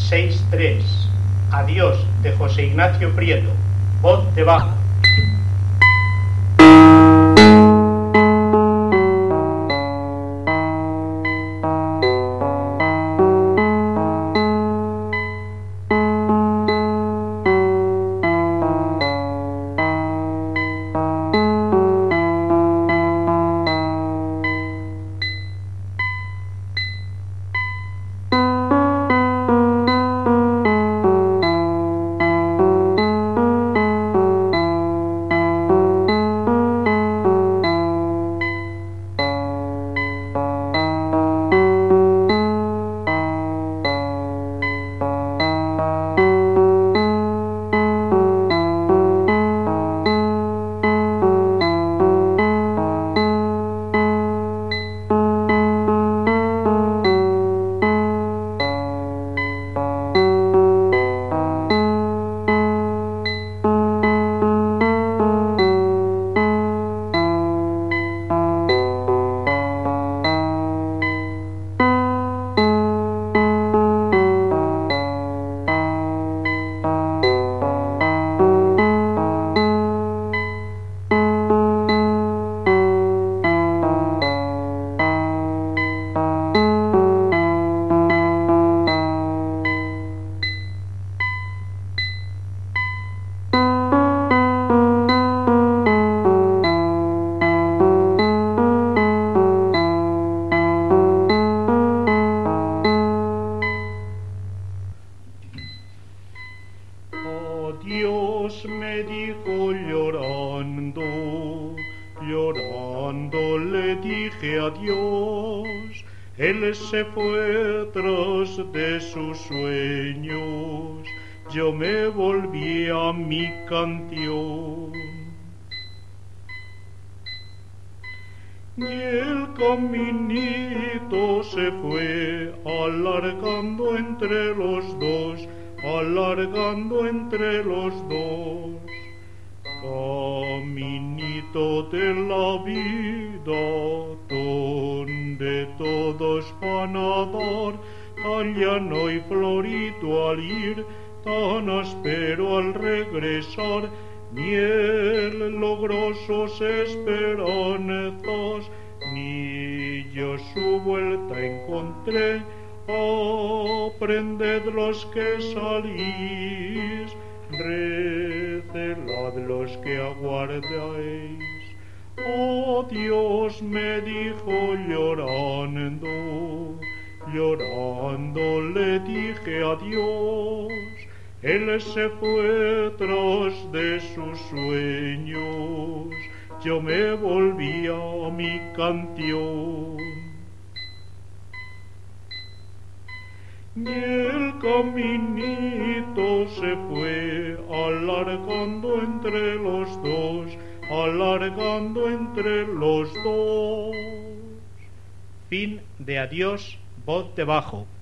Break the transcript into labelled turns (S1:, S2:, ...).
S1: 6-3. Adiós, de José Ignacio Prieto. Voz de bajo.
S2: Dios me dijo llorando, llorando le dije adiós. Él se fue tras de sus sueños, yo me volví a mi canción. Y el caminito se fue alargando entre los dos, alargando entre los dos. Caminito de la vida, donde todos van a dar, tan llano y florido al ir, tan áspero al regresar, ni él logró sus esperanzas, ni yo su vuelta encontré. Aprended los que salís, recelad los que aguardáis. Oh Dios me dijo llorando, llorando le dije adiós. Él se fue tras de sus sueños, yo me volví a mi canción. Y el caminito se fue alargando entre los dos, alargando entre los dos.
S1: Fin de Adiós, voz de bajo.